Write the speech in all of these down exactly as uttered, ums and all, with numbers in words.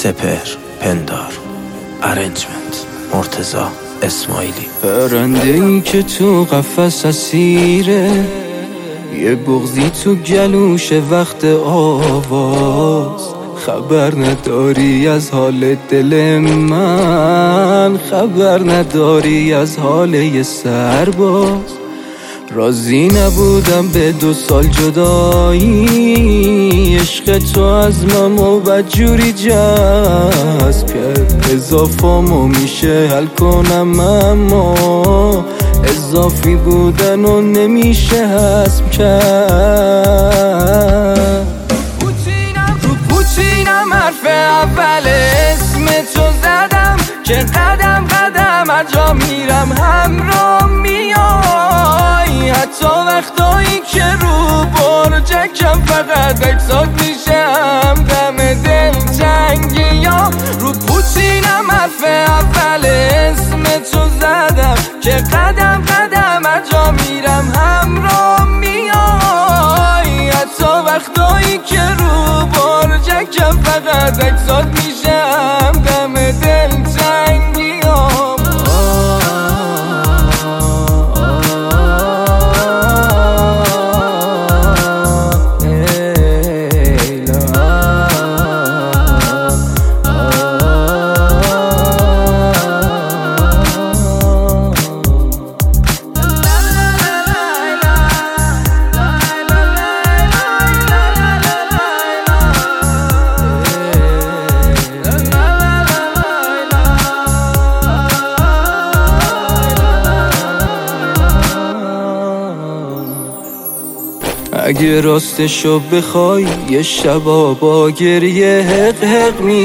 سپر پندار ارنجمنت مرتضی اسماعیلی. پرنده ای که تو قفس اسیره، یه بغضی تو گلوش وقت آواز. خبر نداری از حال دل من، خبر نداری از حال یه سرباز. راضی نبودم به دو سال جدایی، عشق تو از من و بدجوری جذب کرد. اضافامو میشه حل کنم اما اضافی بودن و نمیشه حسب کرد. پوچینم رو پوچینم حرف اول اسم تو زدم که قدم قدم اجا میرم همراه میای. حتی وقتایی که رو برجکم فقط اکسات میشم دم دل تنگی یا. رو پوچینم حرف اول اسم تو زدم که قدم قدم اجا میرم همراه میای. حتی وقتایی که رو برجکم فقط اکسات میشم دم دل تنگی یا. اگه راستشو بخوای یه شبا با گریه حق حق می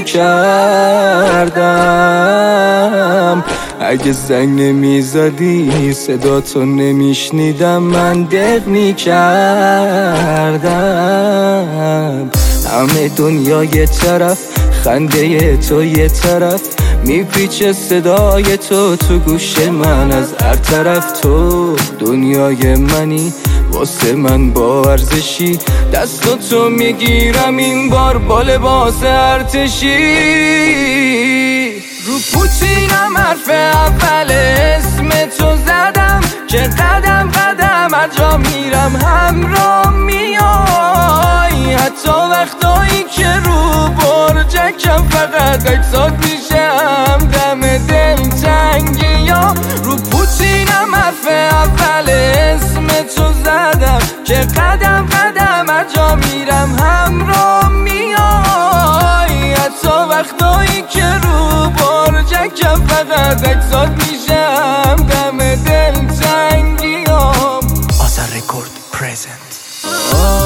کردم. اگه زنگ نمی زدی صدا تو نمیشنیدم من دق می کردم. همه دنیا یه طرف، خنده تو یه طرف، میپیچه صدای تو تو گوش من از هر طرف. تو دنیای منی واسه من با ارزشی، دستو تو میگیرم این بار با لباس ارتشی. رو پوچینم حرف اول اسم تو زدم که قدم قدم اجا میرم همراه میای. حتی وقتایی که رو برجکم فقط اکسات میشم دم دل تنگی یا. رو پوچینم حرف اول اسم تو زدم که قدم قدم اجا میرم همراه میای. حتی وقتایی که رو برجکم فقط اکسات میشم دم دل تنگی یا. آذر رکورد پرزنت.